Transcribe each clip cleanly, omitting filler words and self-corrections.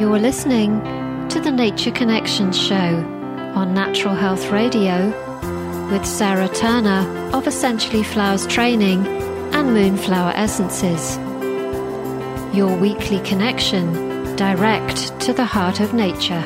You're listening to the Nature Connection Show on Natural Health Radio with Sarah Turner of Essentially Flowers Training and Moonflower Essences. Your weekly connection direct to the heart of nature.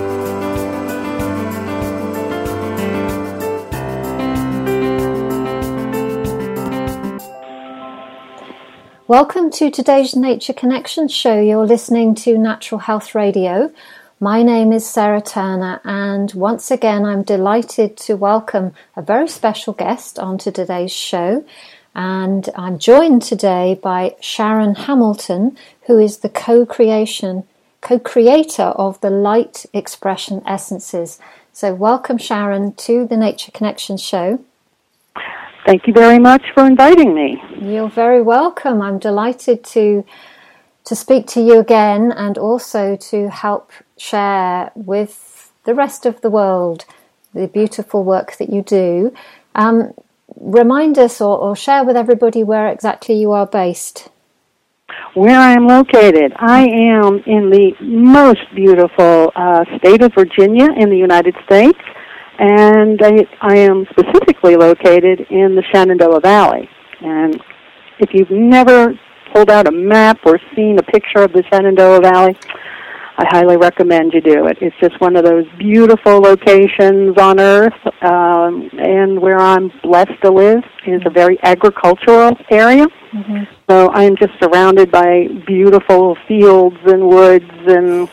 Welcome to today's Nature Connection Show. You're listening to Natural Health Radio. My name is Sarah Turner, and once again I'm delighted to welcome a very special guest onto today's show. And I'm joined today by Sharon Hamilton, who is the co-creator of the Light Expression Essences. So welcome, Sharon, to the Nature Connection Show. Thank you very much for inviting me. You're very welcome. I'm delighted to speak to you again and also to help share with the rest of the world the beautiful work that you do. Remind us or share with everybody where exactly you are based. Where I am located, I am in the most beautiful state of Virginia in the United States. And I am specifically located in the Shenandoah Valley. And if you've never pulled out a map or seen a picture of the Shenandoah Valley, I highly recommend you do it. It's just one of those beautiful locations on Earth, and where I'm blessed to live is a very agricultural area. Mm-hmm. So I'm just surrounded by beautiful fields and woods and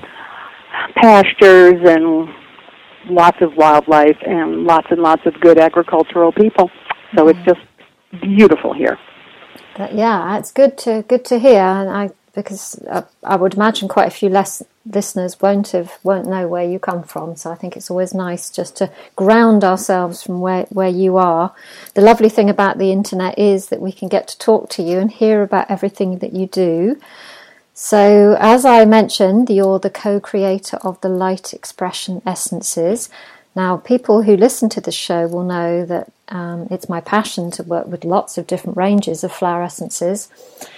pastures and lots of wildlife and lots of good agricultural people. So it's just beautiful here. Yeah, it's good to hear. And because I would imagine quite a few listeners won't know where you come from. So I think it's always nice just to ground ourselves from where you are. The lovely thing about the internet is that we can get to talk to you and hear about everything that you do. So, as I mentioned, you're the co-creator of the Light Expression Essences. Now, people who listen to the show will know that it's my passion to work with lots of different ranges of flower essences.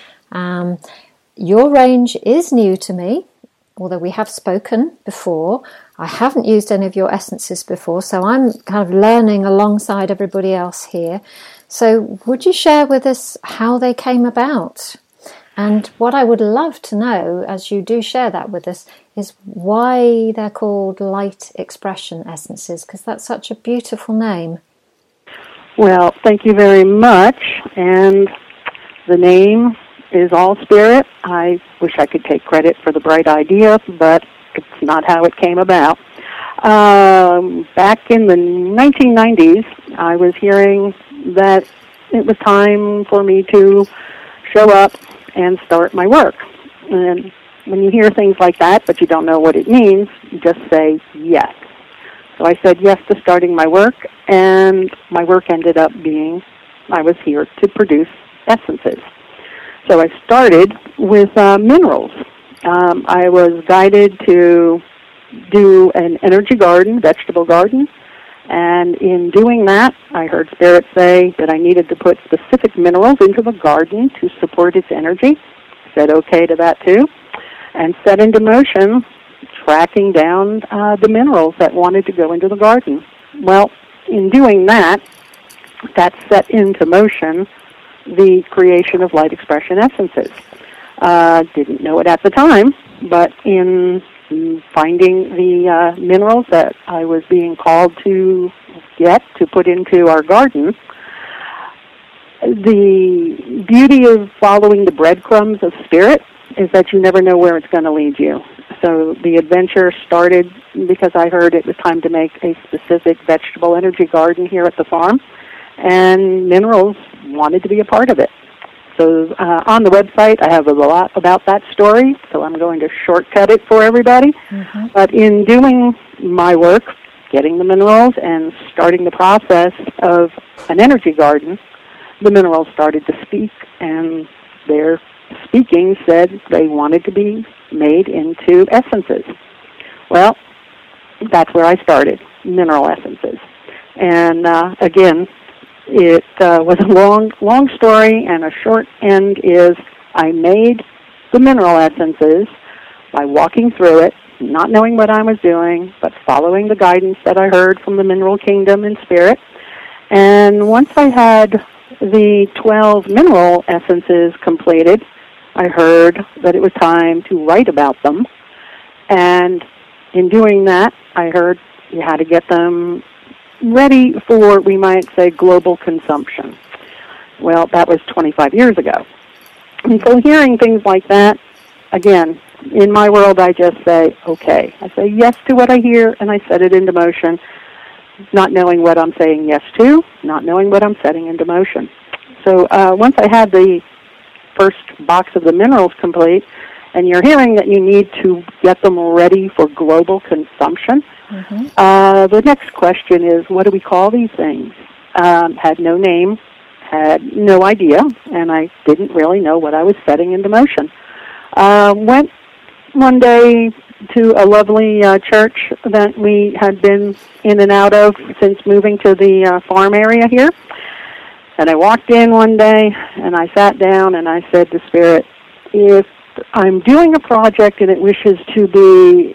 Your range is new to me, although we have spoken before. I haven't used any of your essences before, so I'm kind of learning alongside everybody else here. So, would you share with us how they came about? And what I would love to know, as you do share that with us, is why they're called Light Expression Essences, because that's such a beautiful name. Well, thank you very much. And the name is all spirit. I wish I could take credit for the bright idea, but it's not how it came about. Back in the 1990s, I was hearing that it was time for me to show up and start my work. And when you hear things like that, but you don't know what it means, you just say yes. So I said yes to starting my work, and my work ended up being, I was here to produce essences. So I started with minerals. I was guided to do an energy garden, vegetable garden, and in doing that, I heard Spirit say that I needed to put specific minerals into the garden to support its energy. Said okay to that too, and set into motion tracking down the minerals that wanted to go into the garden. Well, in doing that, that set into motion the creation of Light Expression Essences. Didn't know it at the time, but in finding the minerals that I was being called to get to put into our garden, the beauty of following the breadcrumbs of spirit is that you never know where it's going to lead you. So the adventure started because I heard it was time to make a specific vegetable energy garden here at the farm, and minerals wanted to be a part of it. So on the website, I have a lot about that story, so I'm going to shortcut it for everybody. Mm-hmm. But in doing my work, getting the minerals and starting the process of an energy garden, the minerals started to speak, and their speaking said they wanted to be made into essences. Well, that's where I started, mineral essences. And again, it was a long story, and a short end is I made the mineral essences by walking through it, not knowing what I was doing, but following the guidance that I heard from the mineral kingdom in spirit. And once I had the 12 mineral essences completed, I heard that it was time to write about them. And in doing that, I heard you had to get them ready for, we might say, global consumption. Well, that was 25 years ago. And so hearing things like that, again, in my world, I just say, okay. I say yes to what I hear, and I set it into motion, not knowing what I'm saying yes to, not knowing what I'm setting into motion. So once I had the first box of the minerals complete, and you're hearing that you need to get them ready for global consumption, the next question is, what do we call these things? Had no name, had no idea, and I didn't really know what I was setting into motion. Went one day to a lovely church that we had been in and out of since moving to the farm area here. And I walked in one day, and I sat down, and I said to Spirit, if I'm doing a project and it wishes to be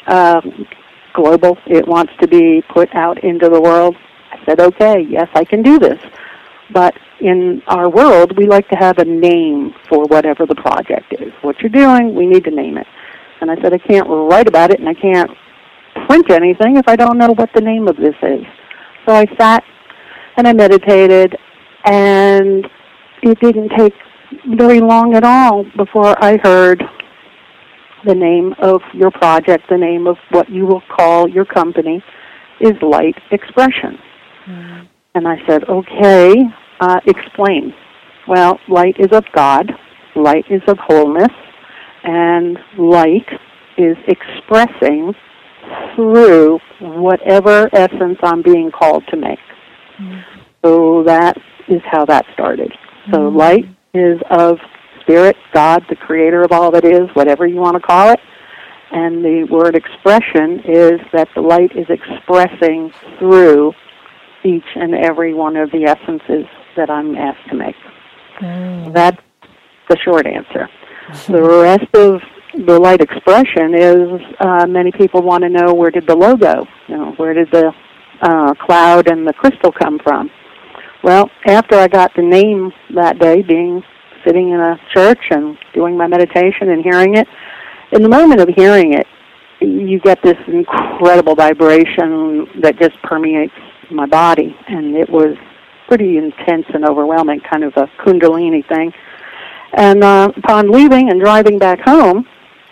global, it wants to be put out into the world, I said, okay, yes, I can do this. But in our world, we like to have a name for whatever the project is. What you're doing, we need to name it. And I said, I can't write about it and I can't print anything if I don't know what the name of this is. So I sat and I meditated, and it didn't take very long at all before I heard the name of your project, the name of what you will call your company, is Light Expression. And I said, okay, explain. Well, light is of God, light is of wholeness, and light is expressing through whatever essence I'm being called to make. So that is how that started. So light is of Spirit, God, the creator of all that is, whatever you want to call it. And the word expression is that the light is expressing through each and every one of the essences that I'm asked to make. That's the short answer. The rest of the light expression is many people want to know, where did the logo, where did the cloud and the crystal come from? Well, after I got the name that day, sitting in a church and doing my meditation and hearing it, in the moment of hearing it, you get this incredible vibration that just permeates my body, and it was pretty intense and overwhelming, kind of a kundalini thing. And upon leaving and driving back home,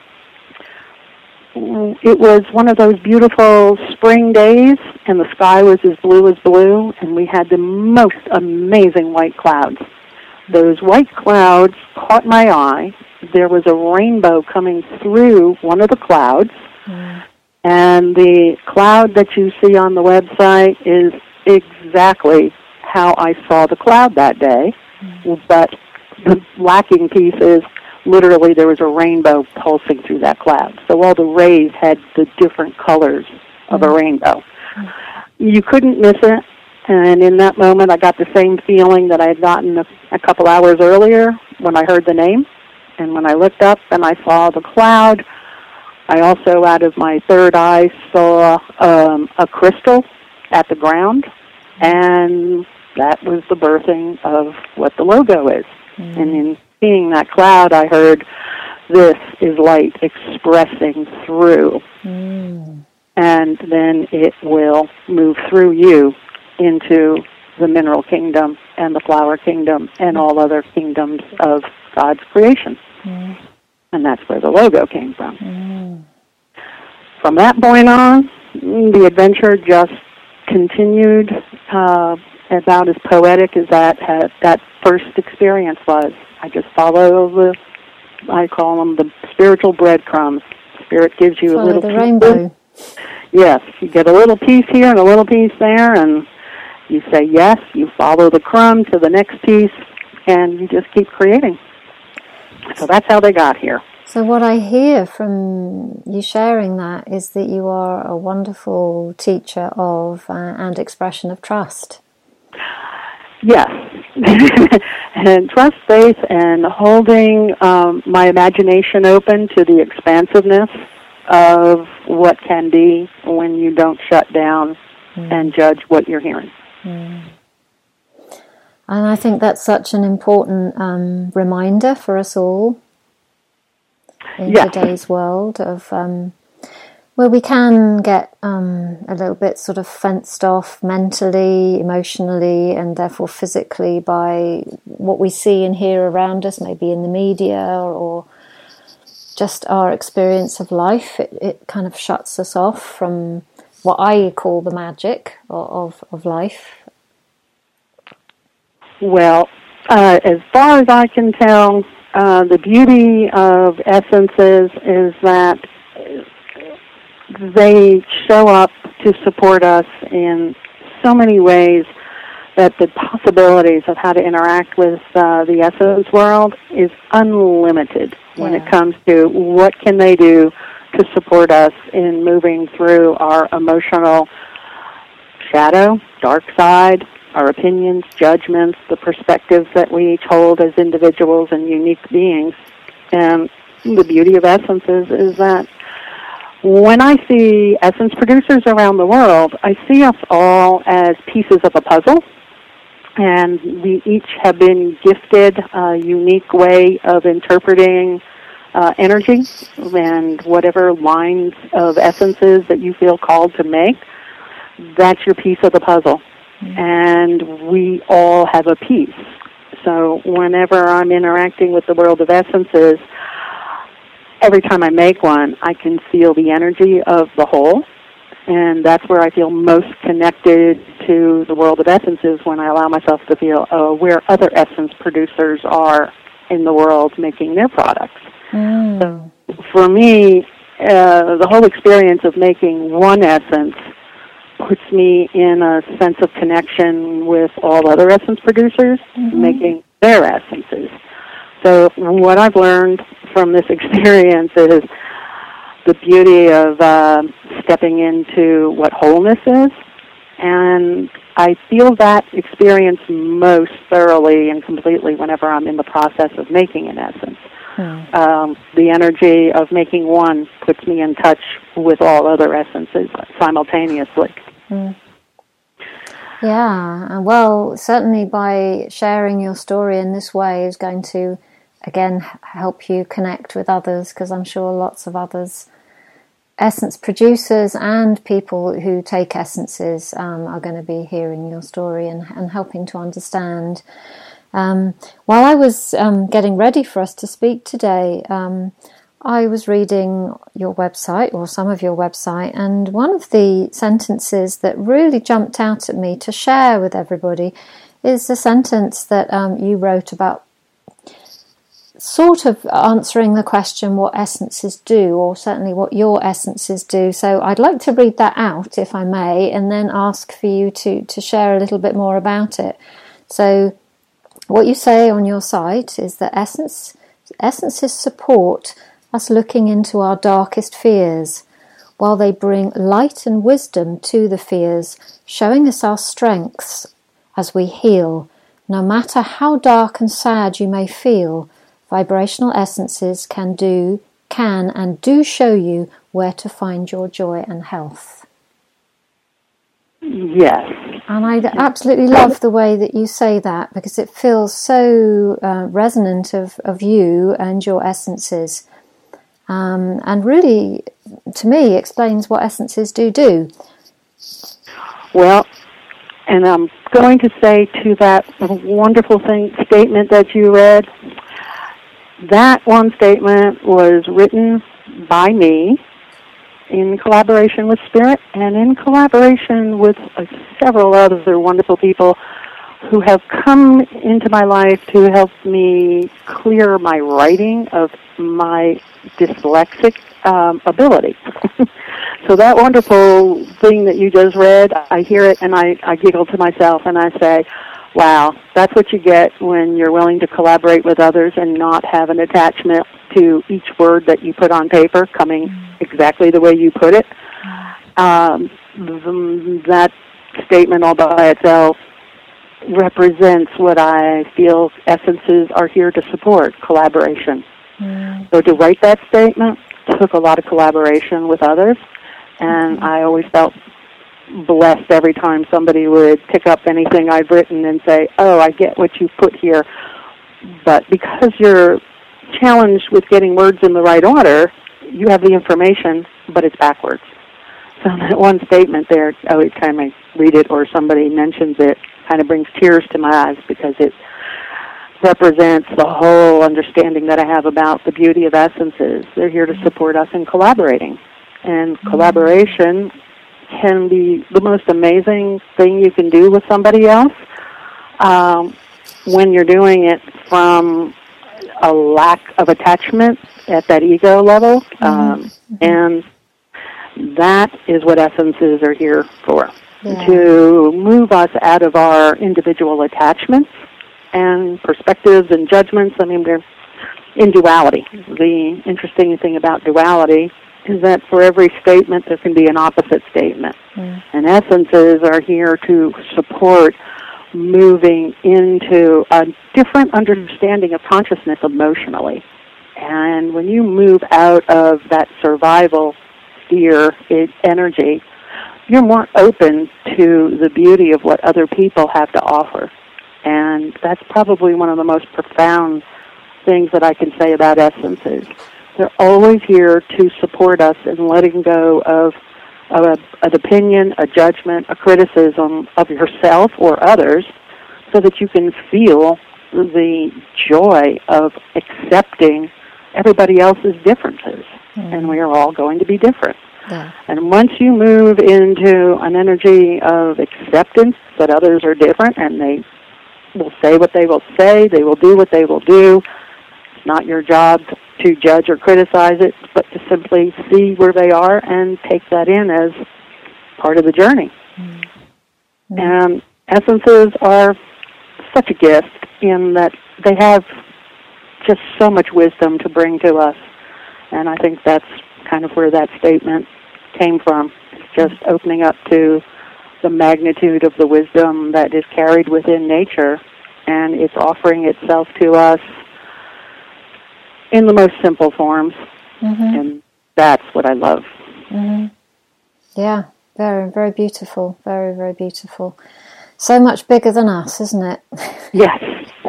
it was one of those beautiful spring days, and the sky was as blue, and we had the most amazing white clouds. Those white clouds caught my eye. There was a rainbow coming through one of the clouds, and the cloud that you see on the website is exactly how I saw the cloud that day, but the lacking piece is literally there was a rainbow pulsing through that cloud. So all the rays had the different colors of a rainbow. You couldn't miss it, and in that moment I got the same feeling that I had gotten a couple hours earlier when I heard the name. And when I looked up and I saw the cloud, I also, out of my third eye, saw a crystal at the ground, and that was the birthing of what the logo is. And in seeing that cloud, I heard, this is light expressing through. And then it will move through you into the mineral kingdom and the flower kingdom and all other kingdoms of God's creation. And that's where the logo came from. From that point on, the adventure just continued about as poetic as that first experience was. I just follow I call them the spiritual breadcrumbs. Spirit gives you a little the piece. Rainbow. Yes, you get a little piece here and a little piece there, and you say yes, you follow the crumb to the next piece, and you just keep creating. So that's how they got here. So what I hear from you sharing that is that you are a wonderful teacher of and expression of trust. Yes. And trust, faith, and holding my imagination open to the expansiveness of what can be when you don't shut down and judge what you're hearing. And I think that's such an important reminder for us all in today's world of where we can get a little bit sort of fenced off mentally, emotionally, and therefore physically by what we see and hear around us, maybe in the media or just our experience of life. It kind of shuts us off from what I call the magic of life. Well, as far as I can tell, the beauty of essences is that they show up to support us in so many ways that the possibilities of how to interact with the essence world is unlimited when it comes to what can they do to support us in moving through our emotional shadow, dark side, our opinions, judgments, the perspectives that we each hold as individuals and unique beings. And the beauty of essences is that when I see essence producers around the world, I see us all as pieces of a puzzle, and we each have been gifted a unique way of interpreting energy and whatever lines of essences that you feel called to make. That's your piece of the puzzle, and we all have a piece. So whenever I'm interacting with the world of essences, every time I make one, I can feel the energy of the whole, and that's where I feel most connected to the world of essences, when I allow myself to feel where other essence producers are in the world making their products. So for me, the whole experience of making one essence puts me in a sense of connection with all other essence producers making their essences. So what I've learned from this experience is the beauty of stepping into what wholeness is, and I feel that experience most thoroughly and completely whenever I'm in the process of making an essence. The energy of making one puts me in touch with all other essences simultaneously. Yeah, well, certainly by sharing your story in this way is going to, again, help you connect with others, because I'm sure lots of others, essence producers and people who take essences, are going to be hearing your story and helping to understand. While I was getting ready for us to speak today, I was reading your website, or some of your website, and one of the sentences that really jumped out at me to share with everybody is a sentence that you wrote about sort of answering the question what essences do, or certainly what your essences do. So I'd like to read that out, if I may, and then ask for you to share a little bit more about it. So what you say on your site is that essences support us looking into our darkest fears, while they bring light and wisdom to the fears, showing us our strengths as we heal. No matter how dark and sad you may feel, vibrational essences can and do show you where to find your joy and health. Yes. And I absolutely love the way that you say that, because it feels so resonant of you and your essences. And really, to me, explains what essences do. Well, and I'm going to say to that wonderful statement that you read, that one statement was written by me in collaboration with Spirit and in collaboration with several other wonderful people who have come into my life to help me clear my writing of my dyslexic ability. So that wonderful thing that you just read, I hear it and I giggle to myself and I say, wow, that's what you get when you're willing to collaborate with others and not have an attachment to each word that you put on paper coming exactly the way you put it. That statement all by itself represents what I feel essences are here to support, collaboration. So to write that statement took a lot of collaboration with others, and I always felt blessed every time somebody would pick up anything I've written and say, oh, I get what you've put here, but because you're challenged with getting words in the right order, you have the information, but it's backwards. So that one statement there, every time I read it or somebody mentions it, kind of brings tears to my eyes because it represents the whole understanding that I have about the beauty of essences. They're here to support us in collaborating. And collaboration can be the most amazing thing you can do with somebody else when you're doing it from a lack of attachment at that ego level. And that is what essences are here for, to move us out of our individual attachments and perspectives and judgments. I mean, they're in duality. The interesting thing about duality is that for every statement there can be an opposite statement. And essences are here to support moving into a different understanding of consciousness emotionally. And when you move out of that survival sphere energy, you're more open to the beauty of what other people have to offer. And that's probably one of the most profound things that I can say about essences. They're always here to support us in letting go of an opinion, a judgment, a criticism of yourself or others, so that you can feel the joy of accepting everybody else's differences. And we are all going to be different. And once you move into an energy of acceptance that others are different and they will say what they will say, they will do what they will do, it's not your job to judge or criticize it, but to simply see where they are and take that in as part of the journey. And essences are such a gift in that they have just so much wisdom to bring to us. And I think that's kind of where that statement came from. It's just opening up to the magnitude of the wisdom that is carried within nature, and it's offering itself to us in the most simple forms. And that's what I love. Yeah, very, very beautiful. Very, very beautiful. So much bigger than us, isn't it? Yes.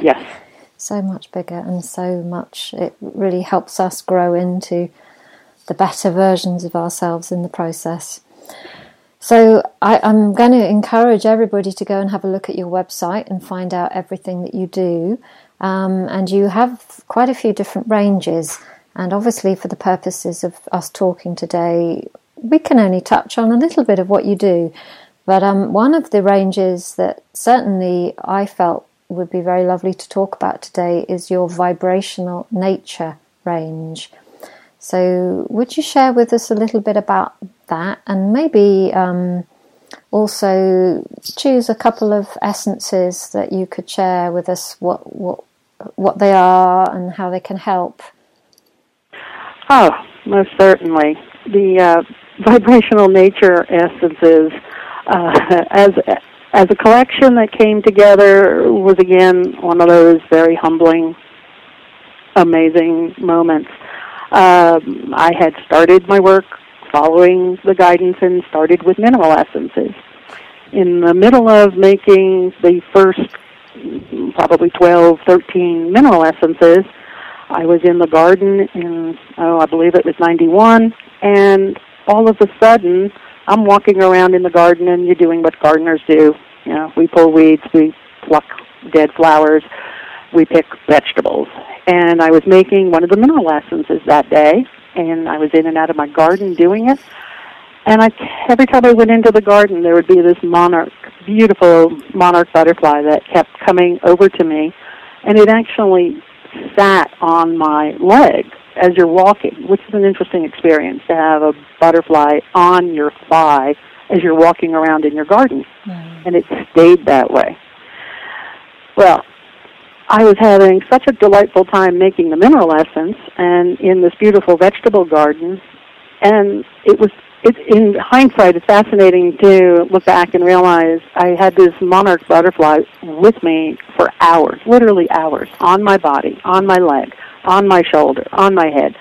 So much bigger, and so much, it really helps us grow into the better versions of ourselves in the process. So I'm going to encourage everybody to go and have a look at your website and find out everything that you do. And you have quite a few different ranges. And obviously, for the purposes of us talking today, we can only touch on a little bit of what you do. But one of the ranges that certainly I felt would be very lovely to talk about today is your vibrational nature range. So would you share with us a little bit about that, and maybe also choose a couple of essences that you could share with us, what they are and how they can help? Oh, most certainly. The vibrational nature essences, as a collection that came together, was again one of those very humbling, amazing moments. I had started my work following the guidance and started with mineral essences. In the middle of making the first probably 12, 13 mineral essences, I was in the garden in, I believe it was 91, and all of a sudden, I'm walking around in the garden, and you're doing what gardeners do. You know, we pull weeds, we pluck dead flowers, we pick vegetables. And I was making one of the mineral essences that day, and I was in and out of my garden doing it. And every time I went into the garden, there would be this beautiful monarch butterfly that kept coming over to me, and it actually sat on my leg as you're walking, which is an interesting experience, to have a butterfly on your thigh as you're walking around in your garden. And it stayed that way. Well, I was having such a delightful time making the mineral essence and in this beautiful vegetable garden, and it was in hindsight, it's fascinating to look back and realize I had this monarch butterfly with me for hours, literally hours, on my body, on my leg, on my shoulder, on my head.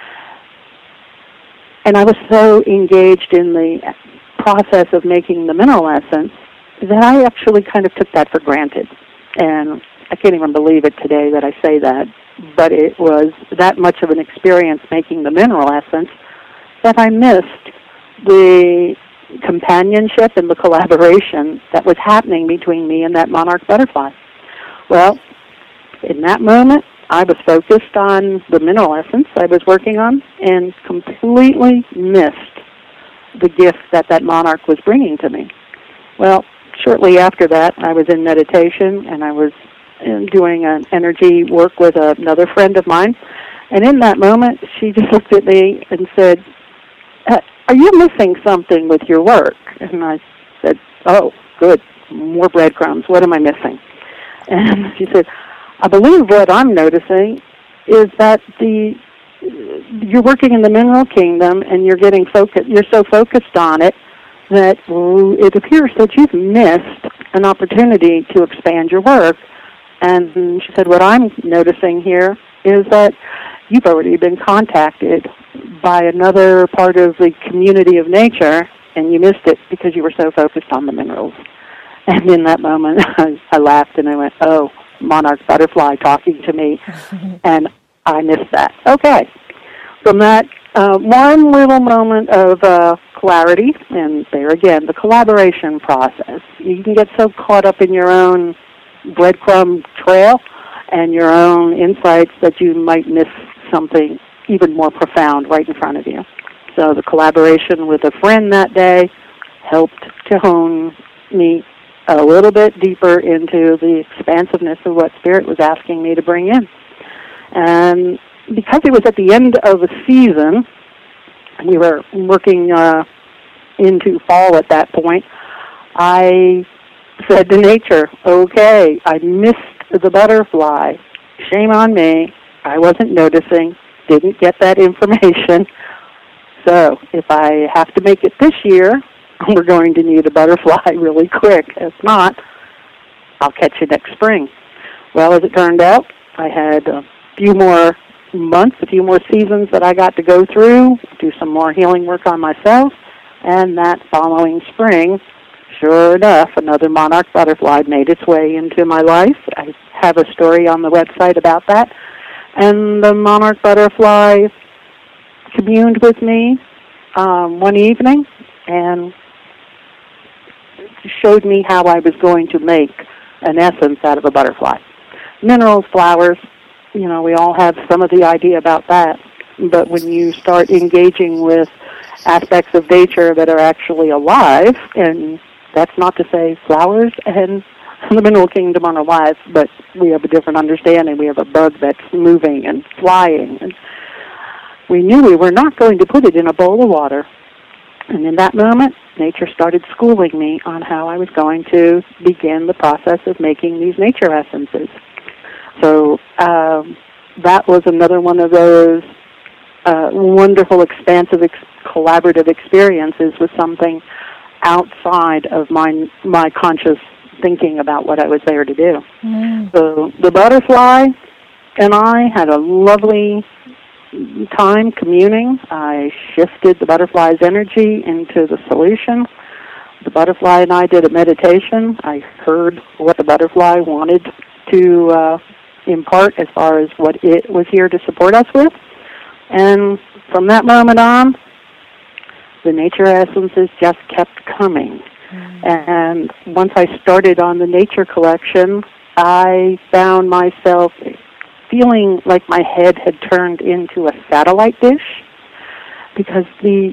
And I was so engaged in the process of making the mineral essence that I actually kind of took that for granted. And I can't even believe it today that I say that, but it was that much of an experience making the mineral essence that I missed the companionship and the collaboration that was happening between me and that monarch butterfly. Well, in that moment, I was focused on the mineral essence I was working on and completely missed the gift that that monarch was bringing to me. Well, shortly after that, I was in meditation, and I was doing an energy work with another friend of mine. And in that moment, she just looked at me and said, "Are you missing something with your work?" And I said, "Oh, good, more breadcrumbs. What am I missing?" And she said, "I believe what I'm noticing is that you're working in the mineral kingdom and you're getting focused. You're so focused on it that it appears that you've missed an opportunity to expand your work." And she said, "What I'm noticing here is that you've already been contacted by another part of the community of nature, and you missed it because you were so focused on the minerals." And in that moment, I laughed and I went, "Oh, monarch butterfly talking to me," and I missed that. Okay. From that one little moment of clarity, and there again, the collaboration process. You can get so caught up in your own breadcrumb trail and your own insights that you might miss something even more profound right in front of you. So the collaboration with a friend that day helped to hone me a little bit deeper into the expansiveness of what Spirit was asking me to bring in. And because it was at the end of the season, we were working into fall at that point, I said to nature, "Okay, I missed the butterfly. Shame on me. I wasn't noticing, didn't get that information. So if I have to make it this year, we're going to need a butterfly really quick. If not, I'll catch you next spring." Well, as it turned out, I had a few more months, a few more seasons that I got to go through, do some more healing work on myself, and that following spring, sure enough, another monarch butterfly made its way into my life. I have a story on the website about that. And the monarch butterfly communed with me one evening and showed me how I was going to make an essence out of a butterfly. Minerals, flowers, we all have some of the idea about that. But when you start engaging with aspects of nature that are actually alive, and that's not to say flowers and the mineral kingdom are alive, but we have a different understanding. We have a bug that's moving and flying. And we knew we were not going to put it in a bowl of water. And in that moment, nature started schooling me on how I was going to begin the process of making these nature essences. So that was another one of those wonderful, expansive, collaborative experiences with something outside of my conscious thinking about what I was there to do. Mm. So the butterfly and I had a lovely time communing. I shifted the butterfly's energy into the solution. The butterfly and I did a meditation. I heard what the butterfly wanted to impart as far as what it was here to support us with. And from that moment on, the nature essences just kept coming. And once I started on the nature collection, I found myself feeling like my head had turned into a satellite dish, because these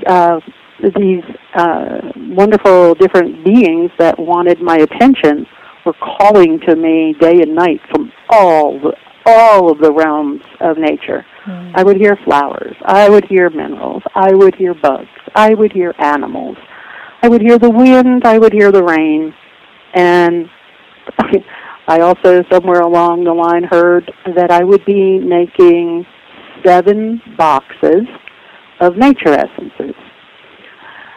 wonderful different beings that wanted my attention were calling to me day and night from all of the realms of nature. Mm. I would hear flowers. I would hear minerals. I would hear bugs. I would hear animals. I would hear the wind. I would hear the rain. And I also, somewhere along the line, heard that I would be making 7 boxes of nature essences.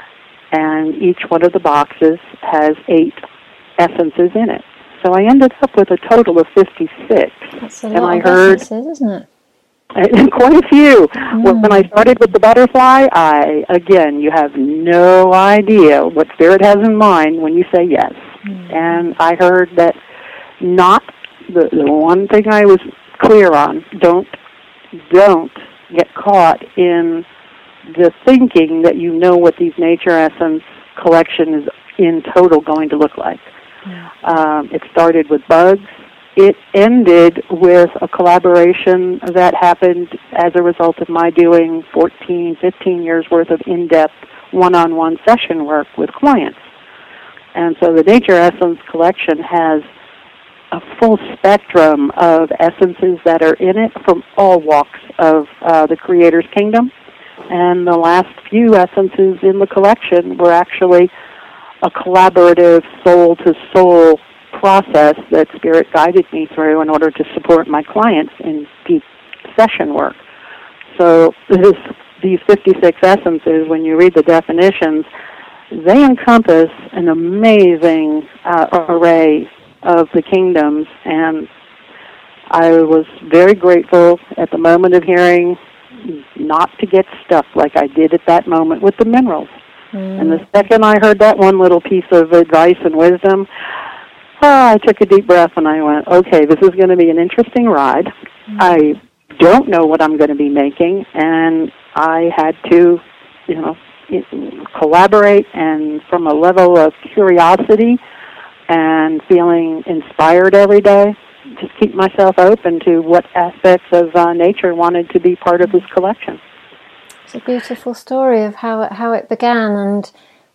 and each one of the boxes has 8 essences in it. So I ended up with a total of 56. That's a lot of essences, isn't it? Quite a few. Well, when I started with the butterfly, you have no idea what Spirit has in mind when you say yes. And I heard that not the one thing I was clear on, don't get caught in the thinking that you know what these nature essence collection is in total going to look like. It started with bugs. It ended with a collaboration that happened as a result of my doing 14, 15 years worth of in-depth one-on-one session work with clients. And so the Nature Essence collection has a full spectrum of essences that are in it from all walks of the Creator's kingdom. And the last few essences in the collection were actually a collaborative soul-to-soul process that Spirit guided me through in order to support my clients in deep session work. So these 56 essences, when you read the definitions, they encompass an amazing array of the kingdoms, and I was very grateful at the moment of hearing not to get stuck like I did at that moment with the minerals. And the second I heard that one little piece of advice and wisdom, I took a deep breath and I went, okay, this is going to be an interesting ride. I don't know what I'm going to be making, and I had to, collaborate, and from a level of curiosity and feeling inspired every day, just keep myself open to what aspects of nature wanted to be part of this collection. It's a beautiful story of how it began, and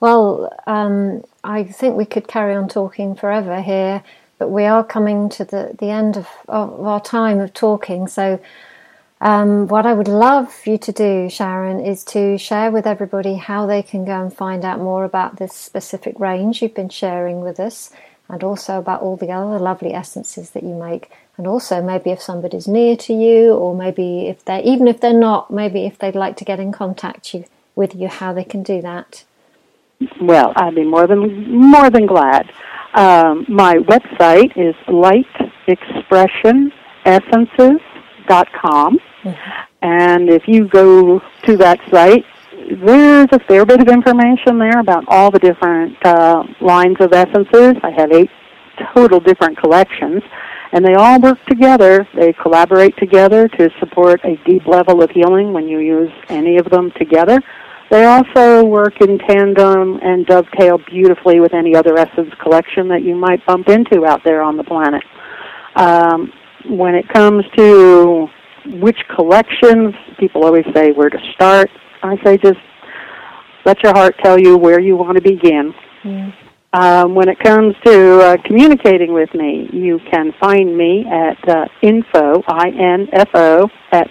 I think we could carry on talking forever here, but we are coming to the end of our time of talking. So what I would love you to do, Sharon, is to share with everybody how they can go and find out more about this specific range you've been sharing with us, and also about all the other lovely essences that you make. And also maybe if somebody's near to you, or maybe if they're not, maybe if they'd like to get in contact with you, how they can do that. Well, I'd be more than glad. My website is lightexpressionessences.com, and if you go to that site, there's a fair bit of information there about all the different lines of essences. I have 8 total different collections, and they all work together. They collaborate together to support a deep level of healing when you use any of them together. They also work in tandem and dovetail beautifully with any other essence collection that you might bump into out there on the planet. When it comes to which collections, people always say where to start. I say just let your heart tell you where you want to begin. When it comes to communicating with me, you can find me at info at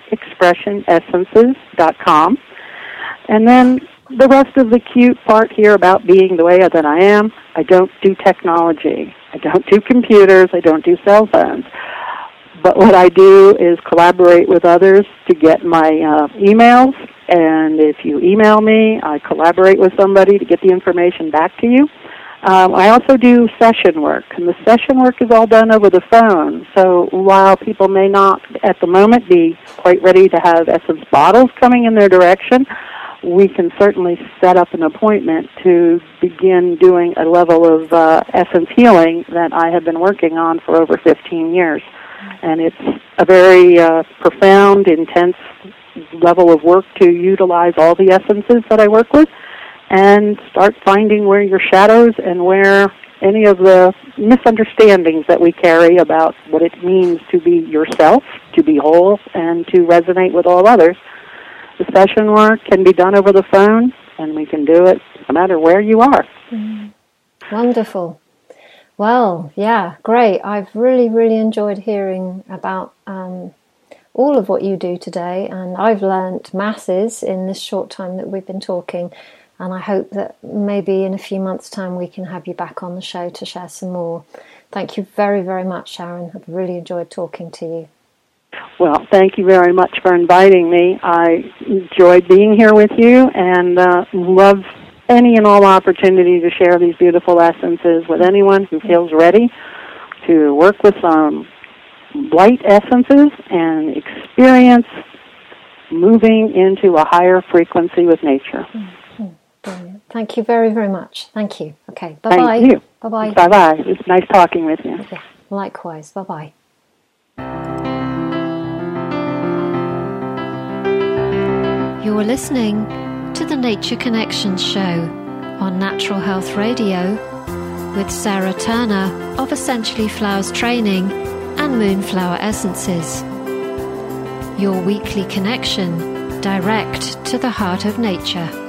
lightexpressionessences.com. And then the rest of the cute part here about being the way that I am, I don't do technology. I don't do computers. I don't do cell phones. But what I do is collaborate with others to get my emails. And if you email me, I collaborate with somebody to get the information back to you. I also do session work, and the session work is all done over the phone. So while people may not at the moment be quite ready to have essence bottles coming in their direction, we can certainly set up an appointment to begin doing a level of essence healing that I have been working on for over 15 years. And it's a very profound, intense level of work to utilize all the essences that I work with and start finding where your shadows and where any of the misunderstandings that we carry about what it means to be yourself, to be whole, and to resonate with all others. The session work can be done over the phone, and we can do it no matter where you are. Wonderful. Well, yeah, great. I've really, really enjoyed hearing about all of what you do today, and I've learnt masses in this short time that we've been talking, and I hope that maybe in a few months' time we can have you back on the show to share some more. Thank you very, very much, Sharon. I've really enjoyed talking to you. Well, thank you very much for inviting me. I enjoyed being here with you and love any and all opportunity to share these beautiful essences with anyone who feels ready to work with some light essences and experience moving into a higher frequency with nature. Brilliant. Thank you very, very much. Thank you. Okay, bye-bye. Thank you. Bye-bye. Bye-bye. It was nice talking with you. Yeah, likewise. Bye-bye. You're listening to the Nature Connections show on Natural Health Radio with Sarah Turner of Essentially Flowers Training and Moonflower Essences. Your weekly connection direct to the heart of nature.